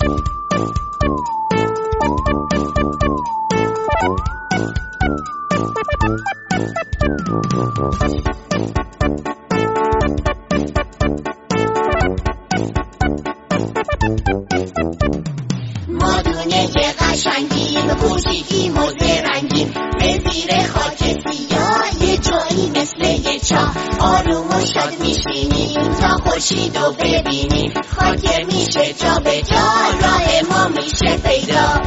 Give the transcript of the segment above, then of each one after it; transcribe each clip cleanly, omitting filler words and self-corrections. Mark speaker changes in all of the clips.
Speaker 1: مادونه قشنگیم پوشیدیم و زرنگیم به زیر خاک سیاه یه جایی مثل یه چاه آروم و شاد میشینیم تا خورشید رو ببینیم خاطر میشه جا به جا راه ما میشه پیدا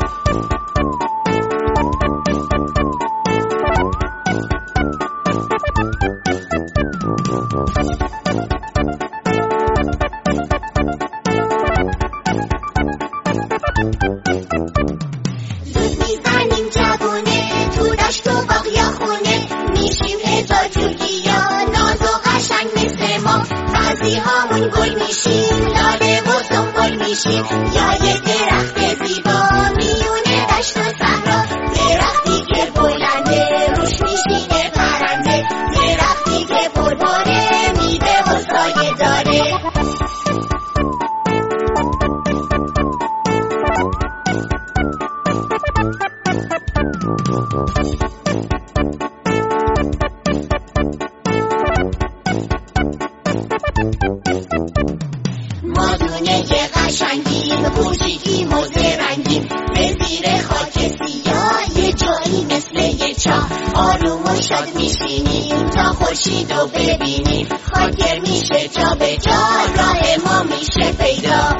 Speaker 1: زود میزنیم جوونه تو دشت و باغ یا خونه میشیم هزار جور گیاه ناز و قشنگ مثل ما بعضی هامون گل میشیم لاله و سنبل میشیم یا یه درخت زیبا میونه دشت و صحرا درختی که بلنده روش میشینه پرنده درختی که پرباره میوه و سایه داره مادونه قشنگیم پوشیدیم و زرنگیم به زیر خاک سیاه یه جایی مثل یه چاه آروم و شاد میشینیم تا خورشید رو ببینیم خاطر میشه جا به جا راه ما میشه پیدا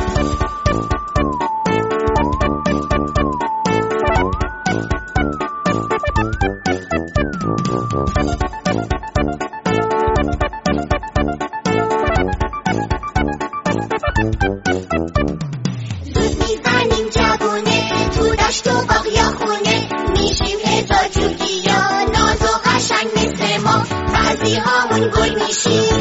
Speaker 1: زود میزنیم جوونه تو دشت و باغ یا خونه میشیم هزار جور گیاه ناز و قشنگ مثل ما بعضی هامون گل میشیم